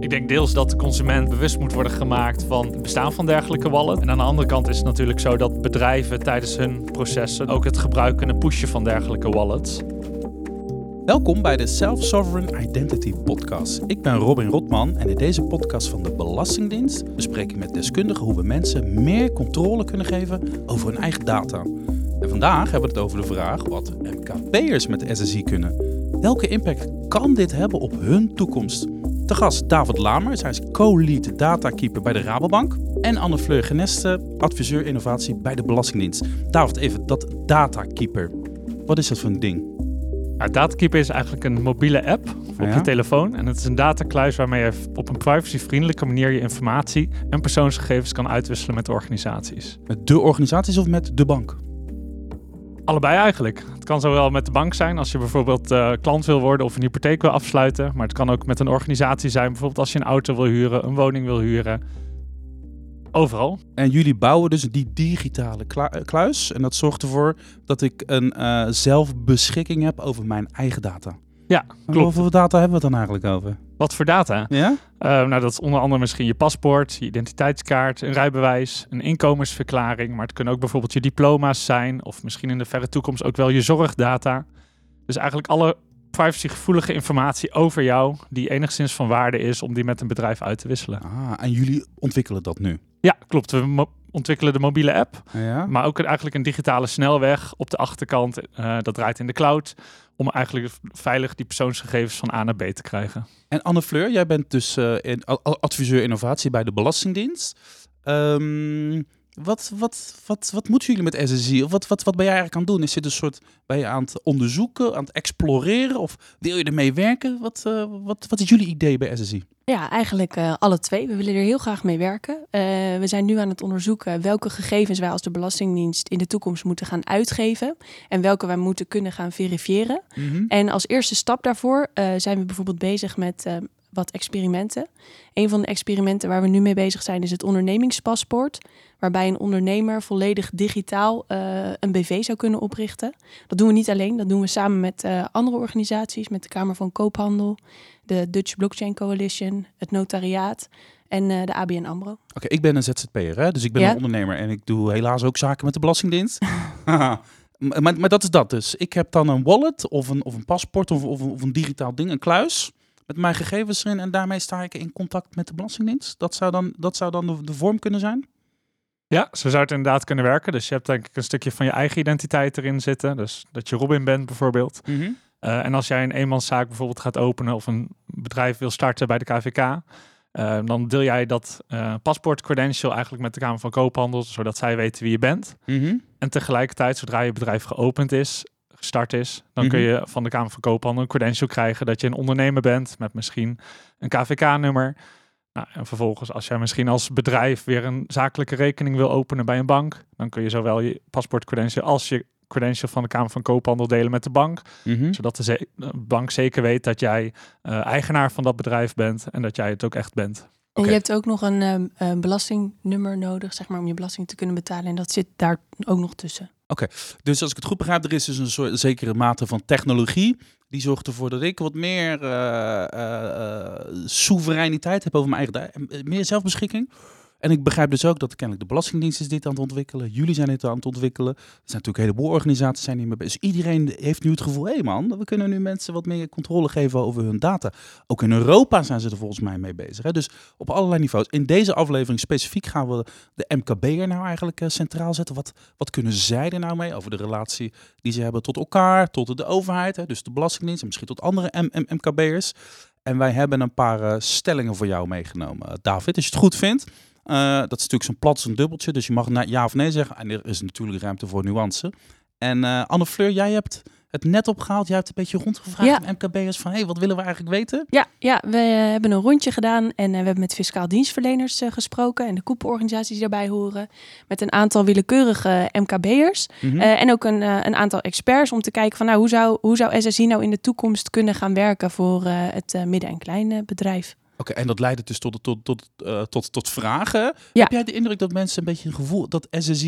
Ik denk deels dat de consument bewust moet worden gemaakt van het bestaan van dergelijke wallets. En aan de andere kant is het natuurlijk zo dat bedrijven tijdens hun processen ook het gebruik kunnen pushen van dergelijke wallets. Welkom bij de Self-Sovereign Identity podcast. Ik ben Robin Rotman en in deze podcast van de Belastingdienst bespreek ik met deskundigen hoe we mensen meer controle kunnen geven over hun eigen data. En vandaag hebben we het over de vraag wat MKB'ers met SSI kunnen. Welke impact kan dit hebben op hun toekomst? Te gast David Lamers, hij is co-lead datakeeper bij de Rabobank. En Anne-Fleur Geneste, adviseur innovatie bij de Belastingdienst. David, even dat datakeeper. Wat is dat voor een ding? Datakeeper is eigenlijk een mobiele app op je telefoon. En het is een datakluis waarmee je op een privacyvriendelijke manier je informatie en persoonsgegevens kan uitwisselen met organisaties. Met de organisaties of met de bank? Allebei eigenlijk. Het kan zowel met de bank zijn als je bijvoorbeeld klant wil worden of een hypotheek wil afsluiten. Maar het kan ook met een organisatie zijn, bijvoorbeeld als je een auto wil huren, een woning wil huren. Overal. En jullie bouwen dus die digitale kluis. En dat zorgt ervoor dat ik een zelfbeschikking heb over mijn eigen data. Ja, klopt. Hoeveel data hebben we het dan eigenlijk over? Wat voor data? Ja? Nou, dat is onder andere misschien je paspoort, je identiteitskaart, een rijbewijs, een inkomensverklaring. Maar het kunnen ook bijvoorbeeld je diploma's zijn. Of misschien in de verre toekomst ook wel je zorgdata. Dus eigenlijk alle privacygevoelige informatie over jou die enigszins van waarde is om die met een bedrijf uit te wisselen. En jullie ontwikkelen dat nu? Ja, klopt. We ontwikkelen de mobiele app, Ja? maar ook eigenlijk een digitale snelweg op de achterkant. Dat draait in de cloud om eigenlijk veilig die persoonsgegevens van A naar B te krijgen. En Anne-Fleur, jij bent dus adviseur innovatie bij de Belastingdienst. Wat moeten jullie met SSI? Of wat ben jij eigenlijk aan het doen? Is dit een soort, ben je aan het onderzoeken, aan het exploreren? Of wil je ermee werken? Wat is jullie idee bij SSI? Ja, eigenlijk alle twee. We willen er heel graag mee werken. We zijn nu aan het onderzoeken welke gegevens wij als de Belastingdienst in de toekomst moeten gaan uitgeven. En welke wij moeten kunnen gaan verifiëren. Mm-hmm. En als eerste stap daarvoor zijn we bijvoorbeeld bezig met wat experimenten. Een van de experimenten waar we nu mee bezig zijn is het ondernemingspaspoort. Waarbij een ondernemer volledig digitaal een BV zou kunnen oprichten. Dat doen we niet alleen, dat doen we samen met andere organisaties. Met de Kamer van Koophandel, de Dutch Blockchain Coalition, het notariaat en de ABN AMRO. Oké, ik ben een ZZP'er, hè? Dus ik ben een ondernemer en ik doe helaas ook zaken met de Belastingdienst. maar dat is dat dus. Ik heb dan een wallet of een paspoort of een digitaal ding, een kluis met mijn gegevens erin en daarmee sta ik in contact met de Belastingdienst. Dat zou dan de vorm kunnen zijn? Ja, zo zou het inderdaad kunnen werken. Dus je hebt denk ik een stukje van je eigen identiteit erin zitten. Dus dat je Robin bent bijvoorbeeld. Mm-hmm. En als jij een eenmanszaak bijvoorbeeld gaat openen of een bedrijf wil starten bij de KVK, dan deel jij dat paspoort-credential eigenlijk met de Kamer van Koophandel, zodat zij weten wie je bent. Mm-hmm. En tegelijkertijd, zodra je bedrijf gestart is, dan kun je van de Kamer van Koophandel een credential krijgen dat je een ondernemer bent met misschien een KVK-nummer. Nou, en vervolgens, als jij misschien als bedrijf weer een zakelijke rekening wil openen bij een bank, dan kun je zowel je paspoort-credential als je credential van de Kamer van Koophandel delen met de bank. Mm-hmm. Zodat de bank zeker weet dat jij eigenaar van dat bedrijf bent en dat jij het ook echt bent. En je hebt ook nog een belastingnummer nodig, zeg maar, om je belasting te kunnen betalen. En dat zit daar ook nog tussen. Oké, dus als ik het goed begrijp, er is dus een soort zekere mate van technologie. Die zorgt ervoor dat ik wat meer soevereiniteit heb over mijn eigen meer zelfbeschikking. En ik begrijp dus ook dat kennelijk de Belastingdienst is dit aan het ontwikkelen. Jullie zijn dit aan het ontwikkelen. Er zijn natuurlijk een heleboel organisaties zijn hiermee bezig. Dus iedereen heeft nu het gevoel, hé man, we kunnen nu mensen wat meer controle geven over hun data. Ook in Europa zijn ze er volgens mij mee bezig. Hè? Dus op allerlei niveaus. In deze aflevering specifiek gaan we de MKB'er nou eigenlijk centraal zetten. Wat kunnen zij er nou mee over de relatie die ze hebben tot elkaar, tot de overheid. Hè? Dus de Belastingdienst en misschien tot andere MKB'ers. En wij hebben een paar stellingen voor jou meegenomen. David, als je het goed vindt. Dat is natuurlijk zo'n plat als een dubbeltje, dus je mag ja of nee zeggen. En er is natuurlijk ruimte voor nuance. En Anne-Fleur, jij hebt het net opgehaald. Jij hebt een beetje rondgevraagd aan MKB'ers van, wat willen we eigenlijk weten? Ja, we hebben een rondje gedaan en we hebben met fiscaal dienstverleners gesproken en de koepelorganisaties die daarbij horen. Met een aantal willekeurige MKB'ers en ook een aantal experts om te kijken van, hoe zou SSI nou in de toekomst kunnen gaan werken voor het midden- en klein bedrijf. Oké, en dat leidde dus tot vragen. Ja. Heb jij de indruk dat mensen een beetje een gevoel dat SSI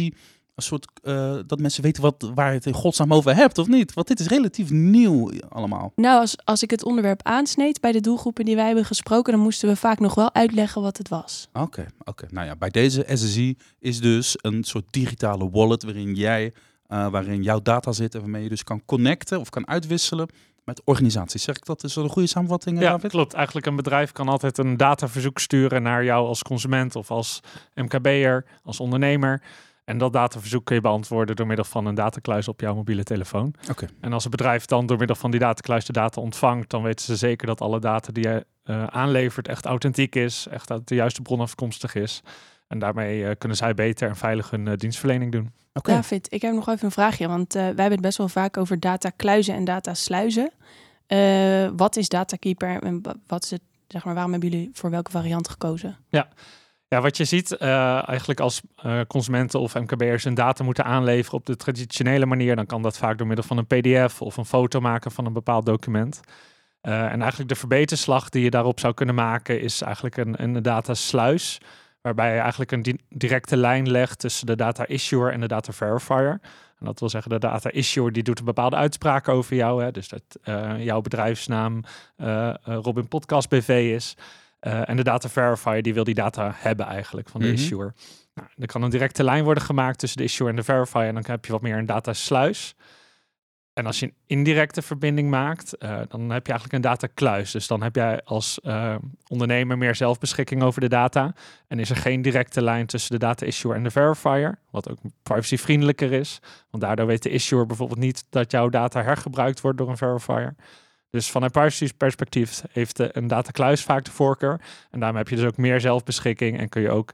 een soort dat mensen weten waar je het in godsnaam over hebt of niet? Want dit is relatief nieuw allemaal. Nou, als ik het onderwerp aansneed bij de doelgroepen die wij hebben gesproken, dan moesten we vaak nog wel uitleggen wat het was. Oké. Nou ja, bij deze SSI is dus een soort digitale wallet waarin jouw data zit en waarmee je dus kan connecten of kan uitwisselen met organisaties. Zeg ik dat? Is dat een goede samenvatting, Ja, David? klopt. Eigenlijk een bedrijf kan altijd een dataverzoek sturen naar jou als consument of als MKB'er, als ondernemer. En dat dataverzoek kun je beantwoorden door middel van een datakluis op jouw mobiele telefoon. Oké. En als het bedrijf dan door middel van die datakluis de data ontvangt, dan weten ze zeker dat alle data die je aanlevert echt authentiek is, echt uit de juiste bron afkomstig is. En daarmee kunnen zij beter en veilig hun dienstverlening doen. Oké. David, ik heb nog even een vraagje, want wij hebben het best wel vaak over datakluizen en datasluizen. Wat is Datakeeper en wat is het, zeg maar, waarom hebben jullie voor welke variant gekozen? Ja, wat je ziet eigenlijk als consumenten of MKB'ers hun data moeten aanleveren op de traditionele manier, dan kan dat vaak door middel van een PDF of een foto maken van een bepaald document. En eigenlijk de verbeterslag die je daarop zou kunnen maken is eigenlijk een datasluis, waarbij je eigenlijk een directe lijn legt tussen de data issuer en de data verifier. En dat wil zeggen, de data issuer die doet een bepaalde uitspraak over jou. Hè? Dus dat jouw bedrijfsnaam Robin Podcast BV is. En de data verifier die wil die data hebben eigenlijk van de issuer. Nou, er kan een directe lijn worden gemaakt tussen de issuer en de verifier. En dan heb je wat meer een datasluis. En als je een indirecte verbinding maakt, dan heb je eigenlijk een datakluis. Dus dan heb jij als ondernemer meer zelfbeschikking over de data. En is er geen directe lijn tussen de data issuer en de verifier. Wat ook privacyvriendelijker is. Want daardoor weet de issuer bijvoorbeeld niet dat jouw data hergebruikt wordt door een verifier. Dus vanuit privacy perspectief heeft een datakluis vaak de voorkeur. En daarmee heb je dus ook meer zelfbeschikking en kun je ook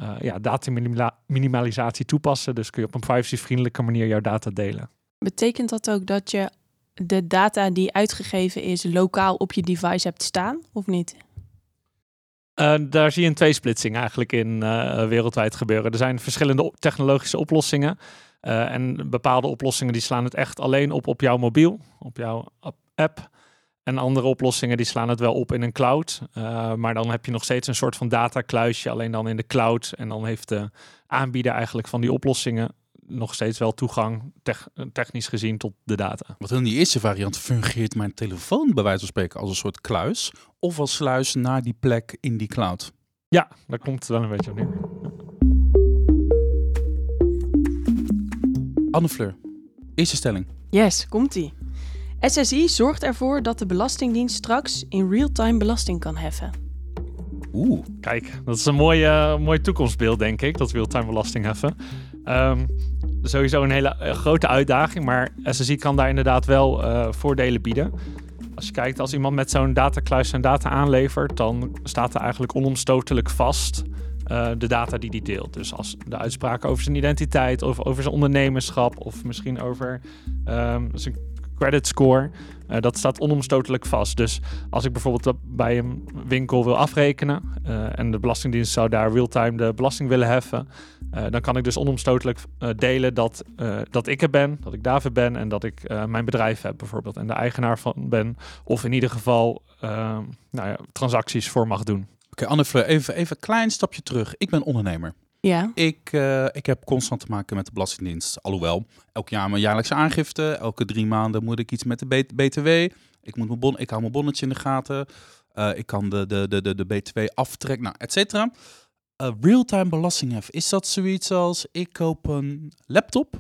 dataminimalisatie toepassen. Dus kun je op een privacyvriendelijke manier jouw data delen. Betekent dat ook dat je de data die uitgegeven is lokaal op je device hebt staan, of niet? Daar zie je een tweesplitsing eigenlijk in wereldwijd gebeuren. Er zijn verschillende technologische oplossingen. En bepaalde oplossingen die slaan het echt alleen op jouw mobiel, op jouw app. En andere oplossingen die slaan het wel op in een cloud. Maar dan heb je nog steeds een soort van datakluisje, alleen dan in de cloud. En dan heeft de aanbieder eigenlijk van die oplossingen nog steeds wel toegang, technisch gezien, tot de data. Want in die eerste variant fungeert mijn telefoon bij wijze van spreken als een soort kluis of als sluis naar die plek in die cloud. Ja, daar komt het wel een beetje op neer. Anne-Fleur, eerste stelling. Yes, komt-ie. SSI zorgt ervoor dat de Belastingdienst straks in real-time belasting kan heffen. Kijk, dat is een mooi toekomstbeeld, denk ik, dat real-time belasting heffen. Sowieso een hele grote uitdaging, maar SSI kan daar inderdaad wel voordelen bieden. Als je kijkt, als iemand met zo'n datakluis zijn data aanlevert, dan staat er eigenlijk onomstotelijk vast de data die hij deelt. Dus als de uitspraken over zijn identiteit, of over zijn ondernemerschap, of misschien over zijn credit score, dat staat onomstotelijk vast. Dus als ik bijvoorbeeld bij een winkel wil afrekenen en de Belastingdienst zou daar real-time de belasting willen heffen, dan kan ik dus onomstotelijk delen dat ik er ben, dat ik David ben en dat ik mijn bedrijf heb bijvoorbeeld en de eigenaar van ben, of in ieder geval transacties voor mag doen. Oké, Anne-Fleur, even een klein stapje terug. Ik ben ondernemer. Ja. Ik heb constant te maken met de Belastingdienst. Alhoewel, elk jaar mijn jaarlijkse aangifte. Elke 3 maanden moet ik iets met de BTW. Ik hou mijn bonnetje in de gaten. Ik kan de BTW aftrekken, nou, et cetera. Real-time belastinghef. Is dat zoiets als ik koop een laptop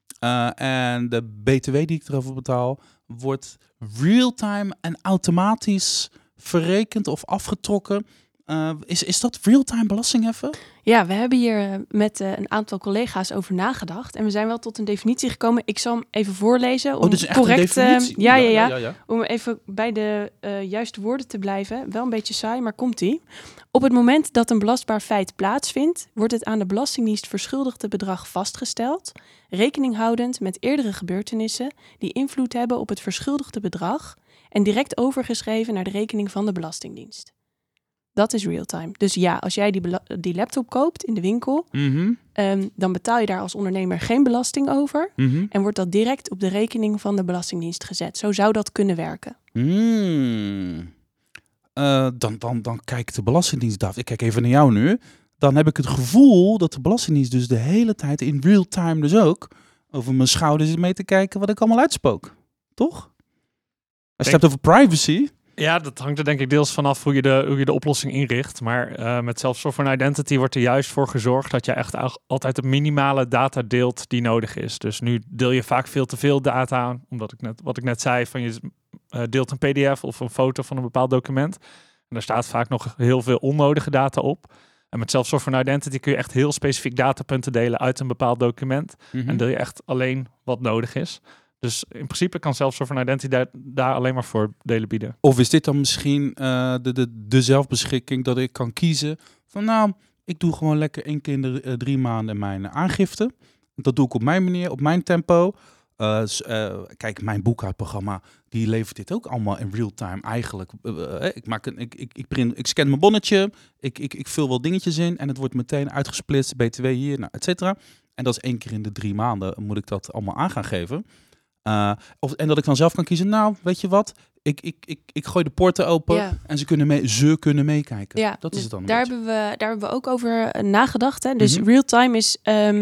en de BTW die ik erover betaal wordt real-time en automatisch verrekend of afgetrokken? Is dat real-time belastingheffen? Ja, we hebben hier met een aantal collega's over nagedacht. En we zijn wel tot een definitie gekomen. Ik zal hem even voorlezen. Om dit is echt correct, een definitie? Ja. Om even bij de juiste woorden te blijven. Wel een beetje saai, maar komt-ie. Op het moment dat een belastbaar feit plaatsvindt, wordt het aan de Belastingdienst verschuldigde bedrag vastgesteld, rekening houdend met eerdere gebeurtenissen die invloed hebben op het verschuldigde bedrag en direct overgeschreven naar de rekening van de Belastingdienst. Dat is real-time. Dus ja, als jij die laptop koopt in de winkel, dan betaal je daar als ondernemer geen belasting over. En wordt dat direct op de rekening van de Belastingdienst gezet. Zo zou dat kunnen werken. Dan kijkt de Belastingdienst, David. Ik kijk even naar jou nu. dan heb ik het gevoel dat de Belastingdienst dus de hele tijd in real time dus ook over mijn schouder zit mee te kijken wat ik allemaal uitspook. Toch? Als je het hebt over privacy. Ja, dat hangt er denk ik deels vanaf hoe je de oplossing inricht. Maar met Self-Sovereign Identity wordt er juist voor gezorgd dat je echt altijd de minimale data deelt die nodig is. Dus nu deel je vaak veel te veel data, omdat wat ik net zei, van je deelt een PDF of een foto van een bepaald document. En daar staat vaak nog heel veel onnodige data op. En met Self-Sovereign Identity kun je echt heel specifiek datapunten delen uit een bepaald document. En deel je echt alleen wat nodig is. Dus in principe kan Self-Sovereign Identity daar alleen maar voordelen bieden. Of is dit dan misschien de zelfbeschikking dat ik kan kiezen van nou, ik doe gewoon lekker 1 keer in de 3 maanden mijn aangifte. Dat doe ik op mijn manier, op mijn tempo. Kijk, mijn boekhoudprogramma, die levert dit ook allemaal in real time eigenlijk. Ik scan mijn bonnetje, ik vul wel dingetjes in en het wordt meteen uitgesplitst, BTW hier, nou, et cetera. En dat is 1 keer in de 3 maanden moet ik dat allemaal aan gaan geven. En dat ik dan zelf kan kiezen, nou, weet je wat, ik gooi de poorten open en ze kunnen meekijken. Ja, dat is het dan. Daar hebben we ook over nagedacht. Hè? Dus real-time is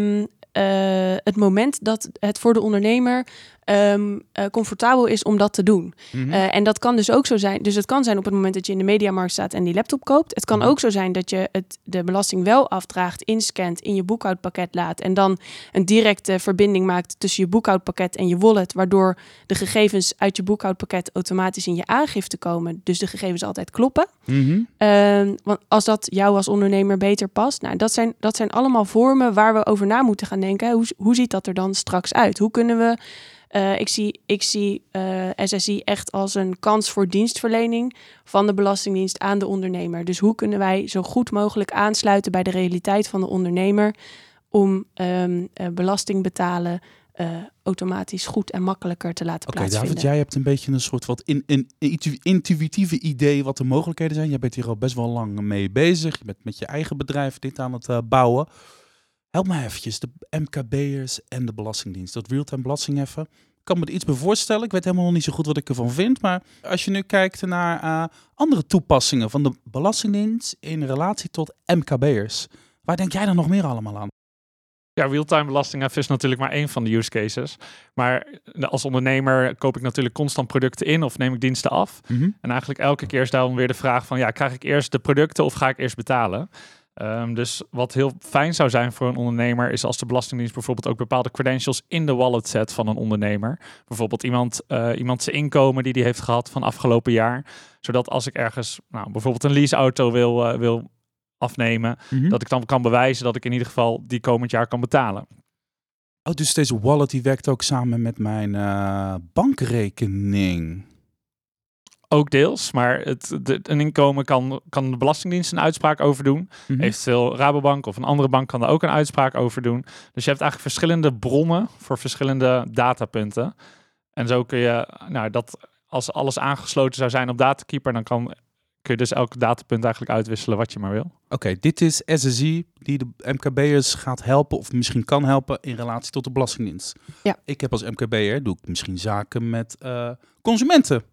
het moment dat het voor de ondernemer comfortabel is om dat te doen. En dat kan dus ook zo zijn. Dus het kan zijn op het moment dat je in de mediamarkt staat en die laptop koopt. Het kan ook zo zijn dat je de belasting wel afdraagt, inscant, in je boekhoudpakket laat en dan een directe verbinding maakt tussen je boekhoudpakket en je wallet, waardoor de gegevens uit je boekhoudpakket automatisch in je aangifte komen. Dus de gegevens altijd kloppen. Want als dat jou als ondernemer beter past, nou, dat zijn allemaal vormen waar we over na moeten gaan denken. Hoe ziet dat er dan straks uit? Hoe kunnen we ik zie SSI echt als een kans voor dienstverlening van de Belastingdienst aan de ondernemer. Dus hoe kunnen wij zo goed mogelijk aansluiten bij de realiteit van de ondernemer om belasting betalen automatisch goed en makkelijker te laten plaatsvinden. David, jij hebt een beetje een soort wat intuïtieve idee wat de mogelijkheden zijn. Jij bent hier al best wel lang mee bezig. Je bent met je eigen bedrijf dit aan het bouwen. Help me eventjes, de MKB'ers en de Belastingdienst. Dat real-time belastingheffen. Ik kan me er iets bij voorstellen. Ik weet helemaal nog niet zo goed wat ik ervan vind. Maar als je nu kijkt naar andere toepassingen van de Belastingdienst in relatie tot MKB'ers. Waar denk jij dan nog meer allemaal aan? Ja, real-time belastingheffen is natuurlijk maar één van de use cases. Maar als ondernemer koop ik natuurlijk constant producten in of neem ik diensten af. En eigenlijk elke keer is daarom weer de vraag van, ja, krijg ik eerst de producten of ga ik eerst betalen? Dus wat heel fijn zou zijn voor een ondernemer is als de Belastingdienst bijvoorbeeld ook bepaalde credentials in de wallet zet van een ondernemer. Bijvoorbeeld iemand zijn inkomen die heeft gehad van afgelopen jaar. Zodat als ik ergens bijvoorbeeld een leaseauto wil afnemen, dat ik dan kan bewijzen dat ik in ieder geval die komend jaar kan betalen. Oh, dus deze wallet die werkt ook samen met mijn bankrekening. Ook deels, maar een inkomen kan de Belastingdienst een uitspraak over doen. Eventueel Rabobank of een andere bank kan daar ook een uitspraak over doen. Dus je hebt eigenlijk verschillende bronnen voor verschillende datapunten. En zo kun je, dat als alles aangesloten zou zijn op Datakeeper, dan kun je dus elke datapunt eigenlijk uitwisselen wat je maar wil. Oké, dit is SSI die de MKB'ers gaat helpen of misschien kan helpen in relatie tot de Belastingdienst. Ja. Ik heb als MKB'er, doe ik misschien zaken met consumenten.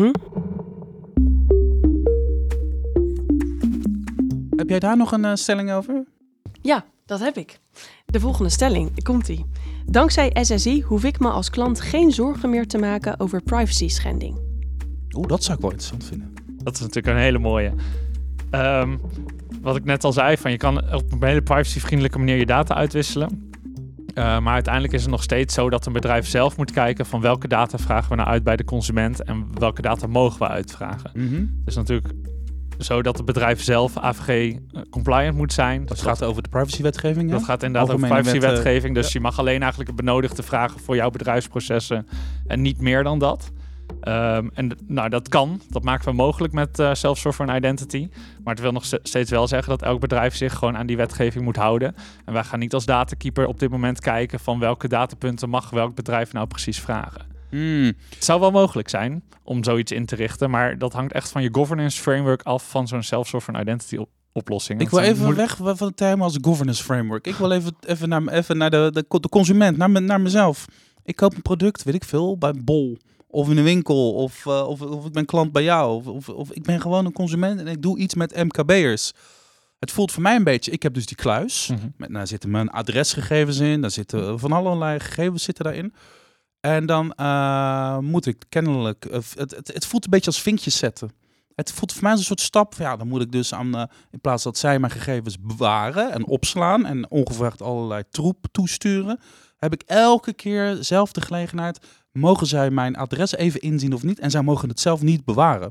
Heb jij daar nog een stelling over? Ja, dat heb ik. De volgende stelling, komt-ie. Dankzij SSI hoef ik me als klant geen zorgen meer te maken over privacy schending. Dat zou ik wel interessant vinden. Dat is natuurlijk een hele mooie. Wat ik net al zei, je kan op een hele privacyvriendelijke manier je data uitwisselen. Maar uiteindelijk is het nog steeds zo dat een bedrijf zelf moet kijken van welke data vragen we nou uit bij de consument en welke data mogen we uitvragen. Het is natuurlijk zo dat het bedrijf zelf AVG-compliant moet zijn. Dat gaat over de privacywetgeving, hè? Dat gaat inderdaad over privacywetgeving. Dus je mag alleen eigenlijk het benodigde vragen voor jouw bedrijfsprocessen en niet meer dan dat. Dat kan. Dat maken we mogelijk met Self-Sovereign Identity. Maar het wil nog steeds wel zeggen dat elk bedrijf zich gewoon aan die wetgeving moet houden. En wij gaan niet als datakeeper op dit moment kijken van welke datapunten mag welk bedrijf nou precies vragen. Het zou wel mogelijk zijn om zoiets in te richten, maar dat hangt echt van je governance framework af van zo'n Self-Sovereign Identity oplossing. Ik wil even weg van de term als governance framework. Ik wil even naar de consument, naar mezelf. Ik koop een product, weet ik veel, bij Bol. Of in een winkel, of ik ben klant bij jou. Of ik ben gewoon een consument en ik doe iets met MKB'ers. Het voelt voor mij een beetje, ik heb dus die kluis. Mhm. Daar zitten mijn adresgegevens in. Daar zitten van allerlei gegevens zitten daarin. En dan moet ik kennelijk... Het voelt een beetje als vinkjes zetten. Het voelt voor mij als een soort stap. Ja, dan moet ik dus in plaats dat zij mijn gegevens bewaren en opslaan en ongevraagd allerlei troep toesturen, heb ik elke keer zelf de gelegenheid. Mogen zij mijn adres even inzien of niet? En zij mogen het zelf niet bewaren.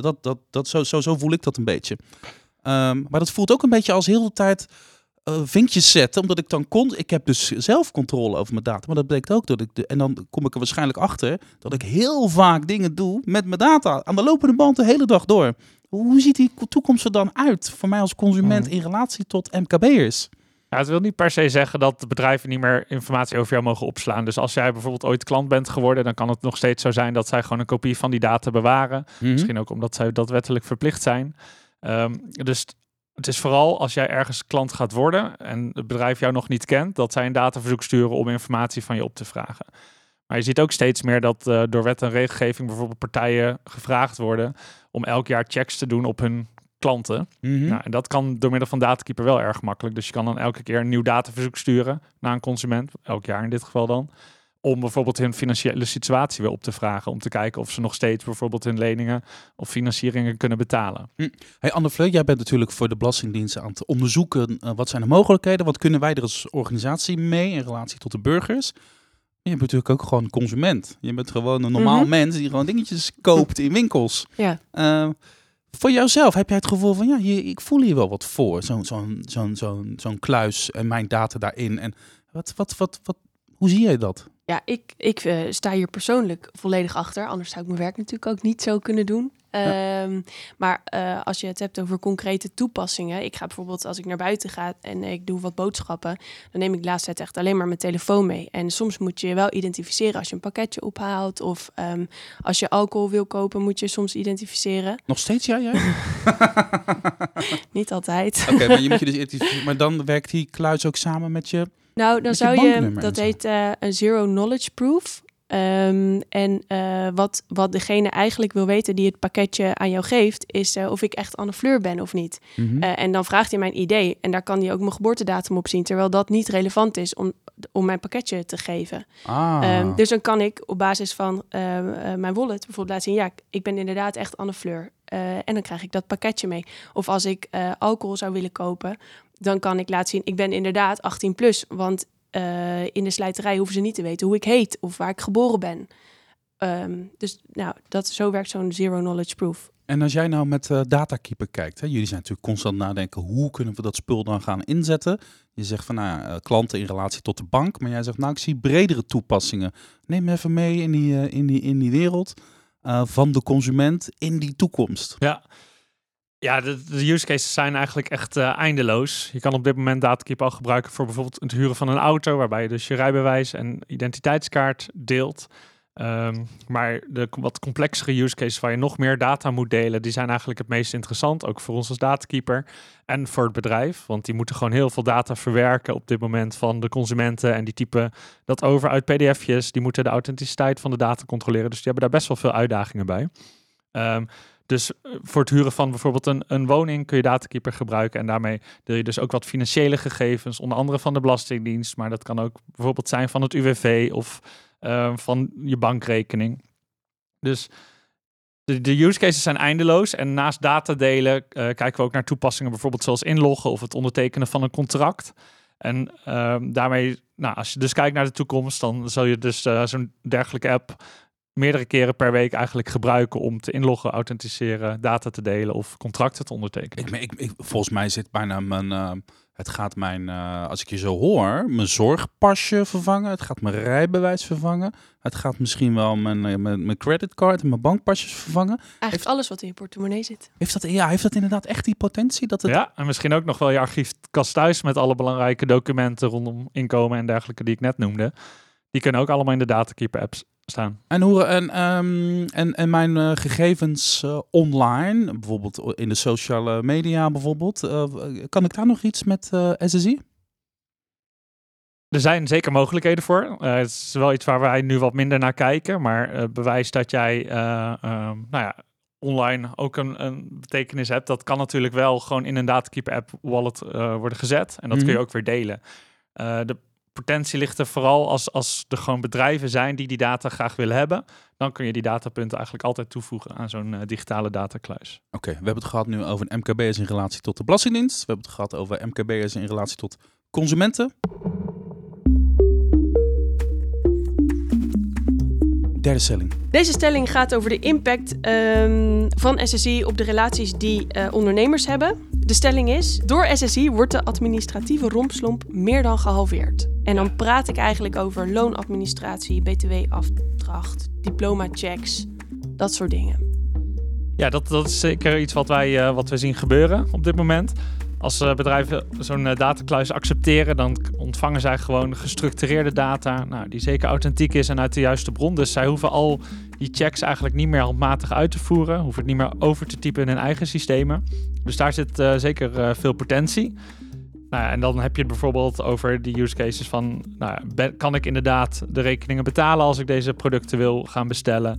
Zo voel ik dat een beetje. Maar dat voelt ook een beetje als heel de tijd vinkjes zetten, omdat ik dan ik heb dus zelf controle over mijn data, maar dat betekent ook dat en dan kom ik er waarschijnlijk achter dat ik heel vaak dingen doe met mijn data aan de lopende band de hele dag door. Hoe ziet die toekomst er dan uit voor mij als consument in relatie tot MKB'ers? Ja, het wil niet per se zeggen dat de bedrijven niet meer informatie over jou mogen opslaan. Dus als jij bijvoorbeeld ooit klant bent geworden, dan kan het nog steeds zo zijn dat zij gewoon een kopie van die data bewaren. Misschien ook omdat zij dat wettelijk verplicht zijn. Dus het is vooral als jij ergens klant gaat worden en het bedrijf jou nog niet kent, dat zij een dataverzoek sturen om informatie van je op te vragen. Maar je ziet ook steeds meer dat door wet en regelgeving bijvoorbeeld partijen gevraagd worden om elk jaar checks te doen op hun klanten. Nou, en dat kan door middel van Datakeeper wel erg makkelijk. Dus je kan dan elke keer een nieuw dataverzoek sturen naar een consument, elk jaar in dit geval dan, om bijvoorbeeld hun financiële situatie weer op te vragen. Om te kijken of ze nog steeds bijvoorbeeld hun leningen of financieringen kunnen betalen. Hey Anne Fleur, jij bent natuurlijk voor de Belastingdienst aan het onderzoeken. Wat zijn de mogelijkheden? Wat kunnen wij er als organisatie mee in relatie tot de burgers? Je bent natuurlijk ook gewoon een consument. Je bent gewoon een normaal mens die gewoon dingetjes koopt in winkels. Ja. Voor jouzelf heb jij het gevoel van, ik voel hier wel wat voor. Zo'n kluis en mijn data daarin. En hoe zie jij dat? Ja, ik sta hier persoonlijk volledig achter. Anders zou ik mijn werk natuurlijk ook niet zo kunnen doen. Maar als je het hebt over concrete toepassingen. Ik ga bijvoorbeeld als ik naar buiten ga en ik doe wat boodschappen. Dan neem ik de laatste tijd echt alleen maar mijn telefoon mee. En soms moet je wel identificeren als je een pakketje ophaalt. Of als je alcohol wil kopen moet je soms identificeren. Nog steeds jij? Niet altijd. Oké, maar je moet je dus identificeren. Maar dan werkt die kluis ook samen met je... Nou, dan zou je, dat heet een zero knowledge proof. Wat degene eigenlijk wil weten die het pakketje aan jou geeft, is of ik echt Anne Fleur ben of niet. En dan vraagt hij mijn ID en daar kan hij ook mijn geboortedatum op zien, terwijl dat niet relevant is om mijn pakketje te geven. Dus dan kan ik op basis van mijn wallet bijvoorbeeld laten zien, ja, ik ben inderdaad echt Anne Fleur. En dan krijg ik dat pakketje mee. Of als ik alcohol zou willen kopen, dan kan ik laten zien, ik ben inderdaad 18+, want in de slijterij hoeven ze niet te weten hoe ik heet of waar ik geboren ben. Dus nou, zo werkt zo'n zero knowledge proof. En als jij nou met Datakeeper kijkt, hè, jullie zijn natuurlijk constant nadenken, hoe kunnen we dat spul dan gaan inzetten? Je zegt van klanten in relatie tot de bank, maar jij zegt ik zie bredere toepassingen. Neem me even mee in die wereld van de consument in die toekomst. Ja, de use cases zijn eigenlijk echt eindeloos. Je kan op dit moment Datakeeper al gebruiken voor bijvoorbeeld het huren van een auto, waarbij je dus je rijbewijs en identiteitskaart deelt. Maar de wat complexere use cases waar je nog meer data moet delen, die zijn eigenlijk het meest interessant, ook voor ons als Datakeeper en voor het bedrijf. Want die moeten gewoon heel veel data verwerken op dit moment van de consumenten en die typen dat over uit pdf'jes. Die moeten de authenticiteit van de data controleren, dus die hebben daar best wel veel uitdagingen bij. Dus voor het huren van bijvoorbeeld een woning kun je Datakeeper gebruiken. En daarmee deel je dus ook wat financiële gegevens, onder andere van de Belastingdienst. Maar dat kan ook bijvoorbeeld zijn van het UWV of van je bankrekening. Dus de use cases zijn eindeloos. En naast data delen kijken we ook naar toepassingen bijvoorbeeld zoals inloggen of het ondertekenen van een contract. En daarmee, als je dus kijkt naar de toekomst, dan zal je dus zo'n dergelijke app meerdere keren per week eigenlijk gebruiken om te inloggen, authenticeren, data te delen of contracten te ondertekenen. Volgens mij zit bijna als ik je zo hoor, mijn zorgpasje vervangen. Het gaat mijn rijbewijs vervangen. Het gaat misschien wel mijn creditcard en mijn bankpasjes vervangen. Eigenlijk alles wat in je portemonnee zit. Heeft dat inderdaad echt die potentie? Ja, en misschien ook nog wel je archiefkast thuis met alle belangrijke documenten rondom inkomen en dergelijke die ik net noemde. Die kunnen ook allemaal in de Datakeeper apps staan. En mijn gegevens online, bijvoorbeeld in de sociale media bijvoorbeeld, kan ik daar nog iets met SSI? Er zijn zeker mogelijkheden voor. Het is wel iets waar wij nu wat minder naar kijken, maar bewijs dat jij online ook een betekenis hebt, dat kan natuurlijk wel gewoon in een Datakeeper app wallet worden gezet. En dat kun je ook weer delen. De potentie ligt er vooral als er gewoon bedrijven zijn die data graag willen hebben. Dan kun je die datapunten eigenlijk altijd toevoegen aan zo'n digitale datakluis. Oké, we hebben het gehad nu over een MKB'ers in relatie tot de Belastingdienst. We hebben het gehad over MKB'ers in relatie tot consumenten. Derde stelling. Deze stelling gaat over de impact van SSI op de relaties die ondernemers hebben. De stelling is, door SSI wordt de administratieve rompslomp meer dan gehalveerd. En dan praat ik eigenlijk over loonadministratie, btw-afdracht, diploma-checks, dat soort dingen. Ja, dat is zeker iets wat we zien gebeuren op dit moment. Als bedrijven zo'n datakluis accepteren, dan ontvangen zij gewoon gestructureerde data, die zeker authentiek is en uit de juiste bron. Dus zij hoeven al die checks eigenlijk niet meer handmatig uit te voeren, hoeven het niet meer over te typen in hun eigen systemen. Dus daar zit zeker veel potentie. En dan heb je het bijvoorbeeld over die use cases van, kan ik inderdaad de rekeningen betalen als ik deze producten wil gaan bestellen?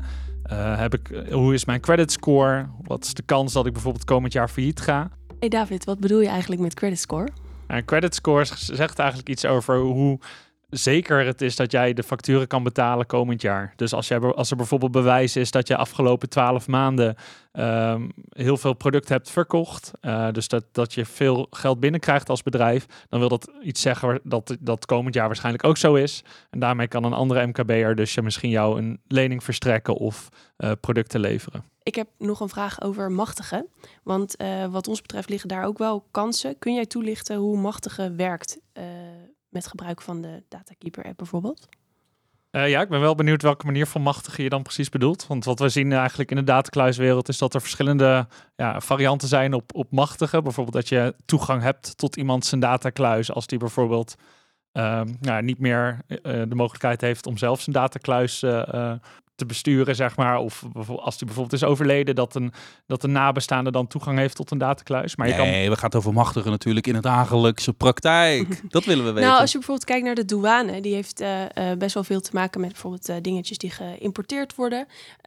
Hoe is mijn credit score? Wat is de kans dat ik bijvoorbeeld komend jaar failliet ga? Hey David, wat bedoel je eigenlijk met credit score? En credit score zegt eigenlijk iets over hoe zeker het is dat jij de facturen kan betalen komend jaar. Dus als er bijvoorbeeld bewijs is dat je afgelopen 12 maanden heel veel producten hebt verkocht, dus dat je veel geld binnenkrijgt als bedrijf, dan wil dat iets zeggen dat komend jaar waarschijnlijk ook zo is. En daarmee kan een andere MKB'er dus misschien jou een lening verstrekken of producten leveren. Ik heb nog een vraag over machtigen. Want wat ons betreft liggen daar ook wel kansen. Kun jij toelichten hoe machtigen werkt met gebruik van de Datakeeper app bijvoorbeeld? Ja, ik ben wel benieuwd welke manier van machtigen je dan precies bedoelt. Want wat we zien eigenlijk in de datakluiswereld is dat er verschillende varianten zijn op machtigen. Bijvoorbeeld dat je toegang hebt tot iemand zijn datakluis als die bijvoorbeeld niet meer de mogelijkheid heeft om zelf zijn datakluis te besturen, zeg maar. Of als die bijvoorbeeld is overleden, dat een nabestaande dan toegang heeft tot een datakluis. Maar we gaan het over machtigen natuurlijk in het dagelijkse praktijk. Dat willen we weten. Nou, als je bijvoorbeeld kijkt naar de douane, die heeft best wel veel te maken met bijvoorbeeld dingetjes die geïmporteerd worden.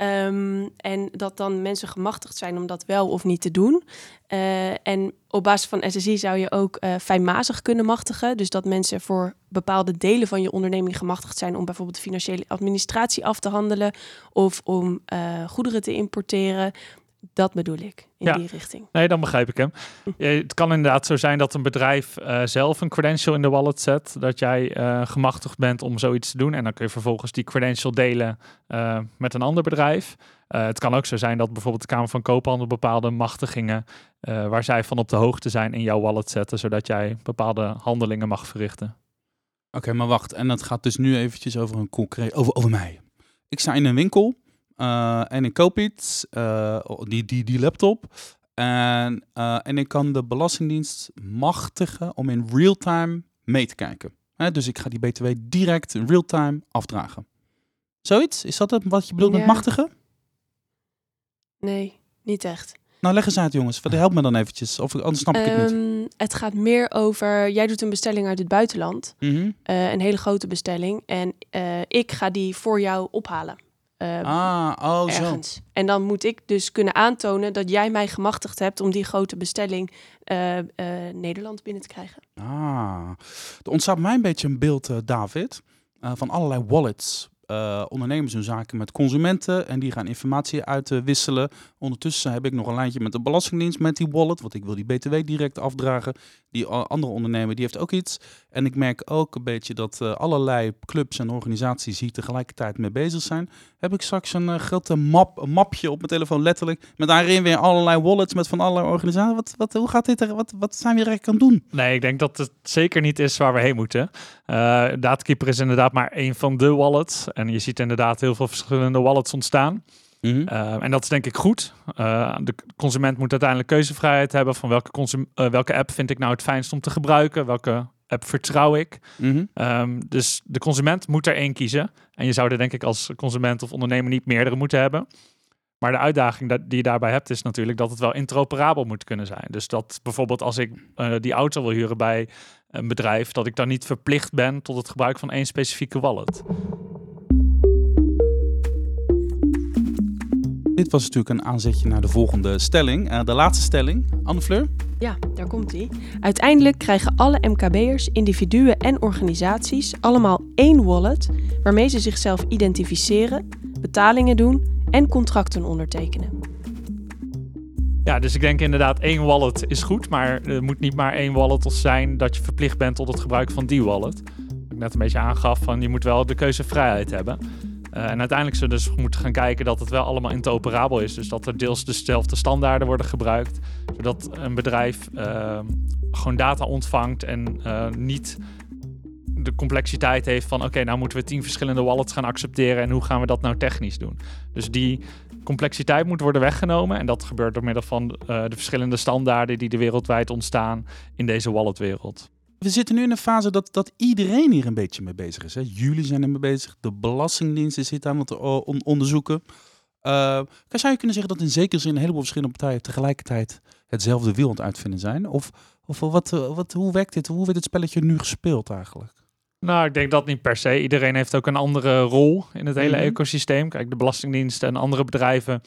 En dat dan mensen gemachtigd zijn om dat wel of niet te doen. En op basis van SSI zou je ook fijnmazig kunnen machtigen. Dus dat mensen voor bepaalde delen van je onderneming gemachtigd zijn om bijvoorbeeld de financiële administratie af te handelen of om goederen te importeren. Dat bedoel ik, in die richting. Nee, dan begrijp ik hem. Het kan inderdaad zo zijn dat een bedrijf zelf een credential in de wallet zet, dat jij gemachtigd bent om zoiets te doen. En dan kun je vervolgens die credential delen met een ander bedrijf. Het kan ook zo zijn dat bijvoorbeeld de Kamer van Koophandel bepaalde machtigingen waar zij van op de hoogte zijn in jouw wallet zetten, zodat jij bepaalde handelingen mag verrichten. Oké, maar wacht. En dat gaat dus nu eventjes over een concreet, over mij. Ik sta in een winkel en ik koop iets, die laptop. En ik kan de Belastingdienst machtigen om in real-time mee te kijken. Dus ik ga die BTW direct in real-time afdragen. Zoiets? Is dat het wat je bedoelt met machtigen? Nee, niet echt. Nou, leg eens uit, jongens. Help me dan eventjes, of anders snap ik het niet. Het gaat meer over, jij doet een bestelling uit het buitenland. Een hele grote bestelling. En ik ga die voor jou ophalen. Ergens. Zo. En dan moet ik dus kunnen aantonen dat jij mij gemachtigd hebt om die grote bestelling Nederland binnen te krijgen. Er ontstaat mij een beetje een beeld, David, van allerlei wallets. Ondernemers doen zaken met consumenten en die gaan informatie uitwisselen. Ondertussen heb ik nog een lijntje met de Belastingdienst met die wallet, want ik wil die BTW direct afdragen. Die andere ondernemer die heeft ook iets. En ik merk ook een beetje dat allerlei clubs en organisaties hier tegelijkertijd mee bezig zijn. Heb ik straks een grote een mapje op mijn telefoon, letterlijk, met daarin weer allerlei wallets met van allerlei organisaties. Hoe gaat dit er? Wat zijn we eigenlijk aan het doen? Nee, ik denk dat het zeker niet is waar we heen moeten. Datakeeper is inderdaad maar één van de wallets. En je ziet inderdaad heel veel verschillende wallets ontstaan. En dat is denk ik goed. De consument moet uiteindelijk keuzevrijheid hebben van welke app vind ik nou het fijnst om te gebruiken. Welke app vertrouw ik. Dus de consument moet er één kiezen. En je zou er denk ik als consument of ondernemer niet meerdere moeten hebben. Maar de uitdaging die je daarbij hebt is natuurlijk dat het wel interoperabel moet kunnen zijn. Dus dat bijvoorbeeld als ik die auto wil huren bij een bedrijf, dat ik dan niet verplicht ben tot het gebruik van één specifieke wallet. Dit was natuurlijk een aanzetje naar de volgende stelling. De laatste stelling. Anne-Fleur? Ja, daar komt ie. Uiteindelijk krijgen alle MKB'ers, individuen en organisaties allemaal één wallet waarmee ze zichzelf identificeren, betalingen doen en contracten ondertekenen. Ja, dus ik denk inderdaad 1 wallet is goed, maar er moet niet maar 1 wallet zijn dat je verplicht bent tot het gebruik van die wallet. Wat ik net een beetje aangaf, van je moet wel de keuzevrijheid hebben. En uiteindelijk zullen we dus moeten gaan kijken dat het wel allemaal interoperabel is. Dus dat er deels dezelfde standaarden worden gebruikt. Zodat een bedrijf gewoon data ontvangt en niet de complexiteit heeft van oké, nou moeten we 10 verschillende wallets gaan accepteren en hoe gaan we dat nou technisch doen. Dus die complexiteit moet worden weggenomen en dat gebeurt door middel van de verschillende standaarden die er wereldwijd ontstaan in deze walletwereld. We zitten nu in een fase dat iedereen hier een beetje mee bezig is. Hè? Jullie zijn ermee bezig. De Belastingdienst zit aan het onderzoeken. Zou je kunnen zeggen dat in zekere zin een heleboel verschillende partijen tegelijkertijd hetzelfde wiel aan het uitvinden zijn? Of hoe werkt dit? Hoe wordt het spelletje nu gespeeld eigenlijk? Nou, ik denk dat niet per se. Iedereen heeft ook een andere rol in het hele ecosysteem. Kijk, de Belastingdienst en andere bedrijven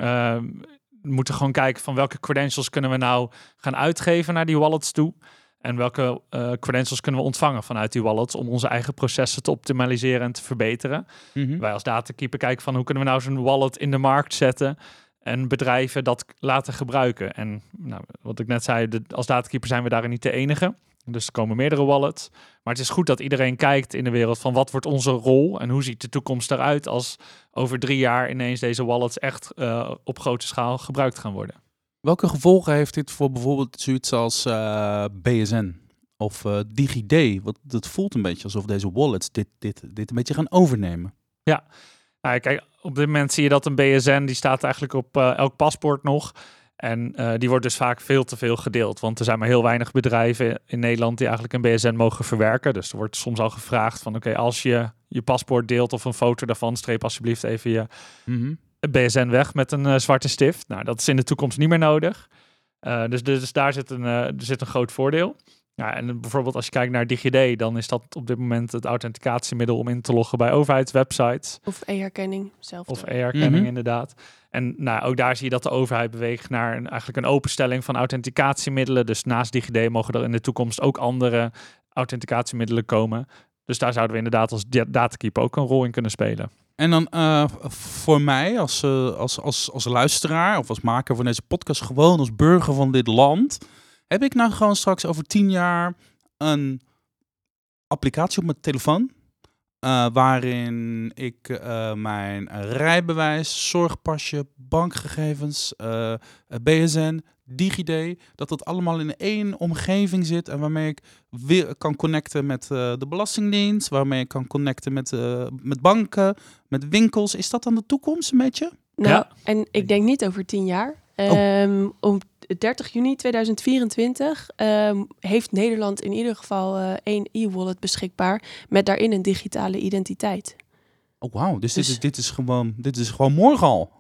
moeten gewoon kijken van welke credentials kunnen we nou gaan uitgeven naar die wallets toe. En welke credentials kunnen we ontvangen vanuit die wallets om onze eigen processen te optimaliseren en te verbeteren. Wij als datakeeper kijken van hoe kunnen we nou zo'n wallet in de markt zetten en bedrijven dat laten gebruiken. En nou, wat ik net zei, als datakeeper zijn we daarin niet de enige. Dus er komen meerdere wallets. Maar het is goed dat iedereen kijkt in de wereld van wat wordt onze rol en hoe ziet de toekomst eruit als over 3 jaar ineens deze wallets echt op grote schaal gebruikt gaan worden. Welke gevolgen heeft dit voor bijvoorbeeld zoiets als BSN of DigiD? Want het voelt een beetje alsof deze wallets dit een beetje gaan overnemen. Ja, nou, kijk, op dit moment zie je dat een BSN, die staat eigenlijk op elk paspoort nog. En die wordt dus vaak veel te veel gedeeld. Want er zijn maar heel weinig bedrijven in Nederland die eigenlijk een BSN mogen verwerken. Dus er wordt soms al gevraagd van oké, als je je paspoort deelt of een foto daarvan, streep alsjeblieft even je BSN weg met een zwarte stift. Nou, dat is in de toekomst niet meer nodig. Dus daar zit een groot voordeel. Ja, en bijvoorbeeld als je kijkt naar DigiD, dan is dat op dit moment het authenticatiemiddel om in te loggen bij overheidswebsites. Of e-herkenning zelf. Of e-herkenning inderdaad. En nou, ook daar zie je dat de overheid beweegt naar eigenlijk een openstelling van authenticatiemiddelen. Dus naast DigiD mogen er in de toekomst ook andere authenticatiemiddelen komen. Dus daar zouden we inderdaad als datakeeper ook een rol in kunnen spelen. En dan voor mij als luisteraar of als maker van deze podcast, gewoon als burger van dit land, heb ik nou gewoon straks over 10 jaar een applicatie op mijn telefoon waarin ik mijn rijbewijs, zorgpasje, bankgegevens, BSN, DigiD, dat allemaal in één omgeving zit en waarmee ik weer kan connecten met de Belastingdienst, waarmee ik kan connecten met banken, met winkels. Is dat dan de toekomst een beetje? Nou, ja. En ik denk niet over 10 jaar. Om 30 juni 2024 heeft Nederland in ieder geval 1 e-wallet beschikbaar met daarin een digitale identiteit. Oh wauw, dus dit is gewoon morgen al.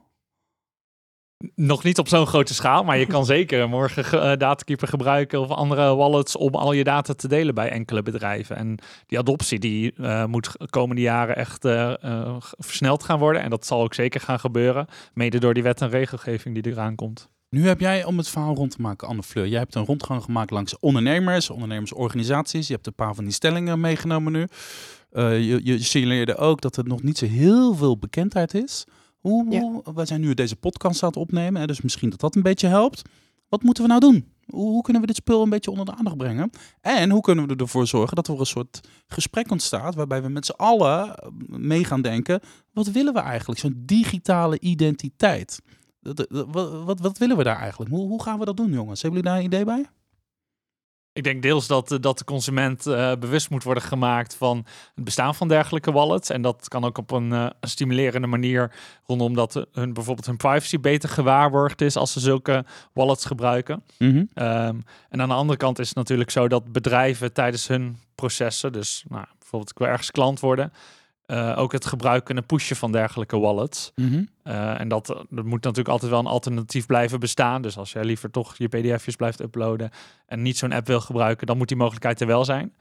Nog niet op zo'n grote schaal, maar je kan zeker morgen datakeeper gebruiken of andere wallets om al je data te delen bij enkele bedrijven. En die adoptie die moet de komende jaren echt versneld gaan worden. En dat zal ook zeker gaan gebeuren, mede door die wet en regelgeving die eraan komt. Nu heb jij, om het verhaal rond te maken, Anne-Fleur, jij hebt een rondgang gemaakt langs ondernemersorganisaties. Je hebt een paar van die stellingen meegenomen nu. Je signaleerde ook dat er nog niet zo heel veel bekendheid is. Wij zijn nu deze podcast aan het opnemen, hè, dus misschien dat een beetje helpt. Wat moeten we nou doen? Hoe kunnen we dit spul een beetje onder de aandacht brengen? En hoe kunnen we ervoor zorgen dat er een soort gesprek ontstaat waarbij we met z'n allen mee gaan denken, wat willen we eigenlijk? Zo'n digitale identiteit. Wat willen we daar eigenlijk? Hoe gaan we dat doen, jongens? Hebben jullie daar een idee bij? Ik denk deels dat de consument bewust moet worden gemaakt van het bestaan van dergelijke wallets. En dat kan ook op een stimulerende manier rondom dat bijvoorbeeld hun privacy beter gewaarborgd is als ze zulke wallets gebruiken. En aan de andere kant is het natuurlijk zo dat bedrijven tijdens hun processen, dus bijvoorbeeld ik wil ergens klant worden, ook het gebruik kunnen pushen van dergelijke wallets. En dat moet natuurlijk altijd wel een alternatief blijven bestaan. Dus als jij liever toch je pdf'jes blijft uploaden en niet zo'n app wil gebruiken, dan moet die mogelijkheid er wel zijn.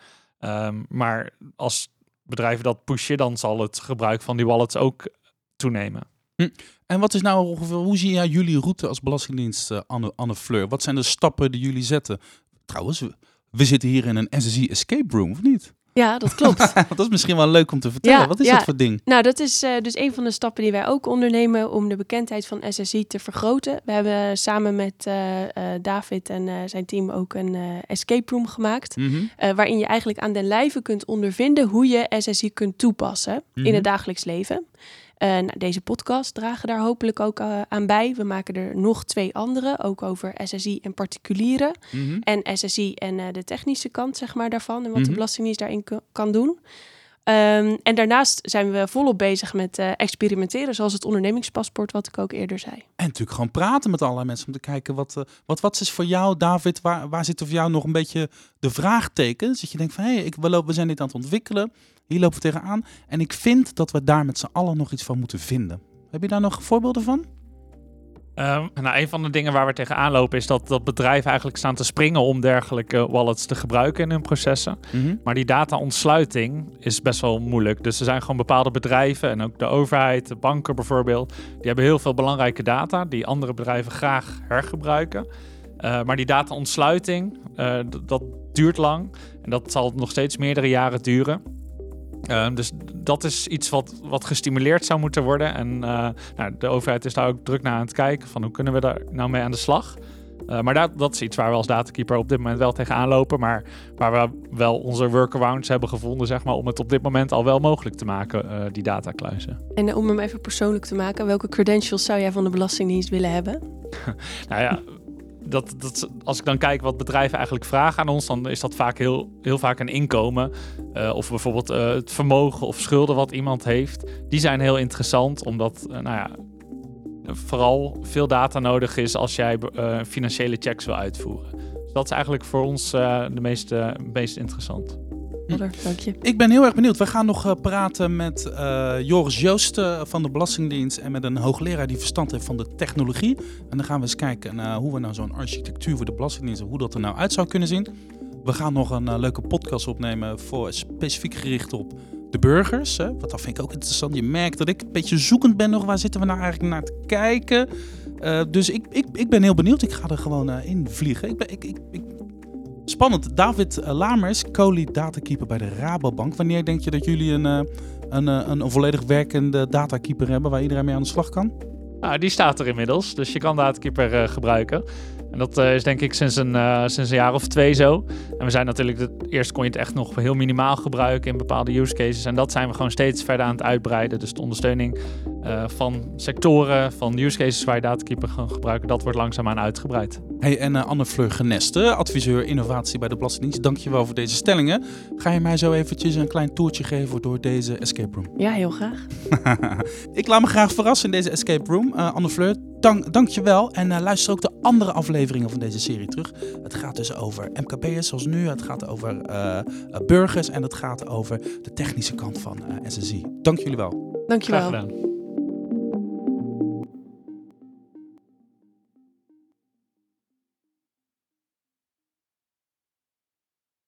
Maar als bedrijven dat pushen, dan zal het gebruik van die wallets ook toenemen. En wat is nou ongeveer, hoe zie jij jullie route als Belastingdienst, Anne Fleur? Wat zijn de stappen die jullie zetten? Trouwens, we zitten hier in een SSI Escape Room, of niet? Ja, dat klopt. Dat is misschien wel leuk om te vertellen. Ja, Wat is dat voor ding? Nou, dat is dus een van de stappen die wij ook ondernemen om de bekendheid van SSI te vergroten. We hebben samen met David en zijn team ook een escape room gemaakt. Waarin je eigenlijk aan den lijve kunt ondervinden hoe je SSI kunt toepassen in het dagelijks leven. Deze podcast dragen daar hopelijk ook aan bij. We maken er nog 2 andere, ook over SSI en particulieren. En SSI en de technische kant, zeg maar, daarvan. En wat de Belastingdienst daarin kan doen. En daarnaast zijn we volop bezig met experimenteren, zoals het ondernemingspaspoort, wat ik ook eerder zei. En natuurlijk gewoon praten met allerlei mensen om te kijken, wat is voor jou, David, waar zitten voor jou nog een beetje de vraagtekens? Dat je denkt van, we zijn dit aan het ontwikkelen, hier lopen we tegenaan. En ik vind dat we daar met z'n allen nog iets van moeten vinden. Heb je daar nog voorbeelden van? Een van de dingen waar we tegenaan lopen is dat bedrijven eigenlijk staan te springen om dergelijke wallets te gebruiken in hun processen. Maar die data-ontsluiting is best wel moeilijk. Dus er zijn gewoon bepaalde bedrijven en ook de overheid, de banken bijvoorbeeld, die hebben heel veel belangrijke data die andere bedrijven graag hergebruiken. Maar die data-ontsluiting, dat duurt lang en dat zal nog steeds meerdere jaren duren. Dus dat is iets wat gestimuleerd zou moeten worden. En de overheid is daar ook druk naar aan het kijken van hoe kunnen we daar nou mee aan de slag. Maar dat is iets waar we als datakeeper op dit moment wel tegenaan lopen. Maar waar we wel onze workarounds hebben gevonden, zeg maar, om het op dit moment al wel mogelijk te maken, die datakluizen. En om hem even persoonlijk te maken, welke credentials zou jij van de Belastingdienst willen hebben? Nou ja, als ik dan kijk wat bedrijven eigenlijk vragen aan ons, dan is dat vaak heel vaak een inkomen. Of bijvoorbeeld het vermogen of schulden wat iemand heeft. Die zijn heel interessant, omdat vooral veel data nodig is als jij financiële checks wil uitvoeren. Dus dat is eigenlijk voor ons de meest interessant. Dank je. Ik ben heel erg benieuwd. We gaan nog praten met Joris Joost van de Belastingdienst en met een hoogleraar die verstand heeft van de technologie. En dan gaan we eens kijken hoe we nou zo'n architectuur voor de Belastingdienst, hoe dat er nou uit zou kunnen zien. We gaan nog een leuke podcast opnemen voor specifiek gericht op de burgers. Want dat vind ik ook interessant. Je merkt dat ik een beetje zoekend ben nog. Waar zitten we nou eigenlijk naar te kijken? Dus ik ben heel benieuwd. Ik ga er gewoon in vliegen. Spannend. David Lamers, co-lead datakeeper bij de Rabobank. Wanneer denk je dat jullie een volledig werkende datakeeper hebben waar iedereen mee aan de slag kan? Nou, die staat er inmiddels, dus je kan datakeeper gebruiken. En dat is denk ik sinds een jaar of 2 zo. En we zijn natuurlijk, eerst kon je het echt nog heel minimaal gebruiken in bepaalde use cases. En dat zijn we gewoon steeds verder aan het uitbreiden. Dus de ondersteuning van sectoren, van use cases waar je datakeeper kan gebruiken, dat wordt langzaamaan uitgebreid. Hey, en Anne Fleur Geneste, adviseur innovatie bij de Belastingdienst. Dankjewel voor deze stellingen. Ga je mij zo eventjes een klein toertje geven door deze escape room? Ja, heel graag. Ik laat me graag verrassen in deze escape room. Anne Fleur, dankjewel. En luister ook de andere afleveringen van deze serie terug. Het gaat dus over MKB'ers zoals nu. Het gaat over burgers en het gaat over de technische kant van SSI. Dank jullie wel. Dankjewel. Graag gedaan.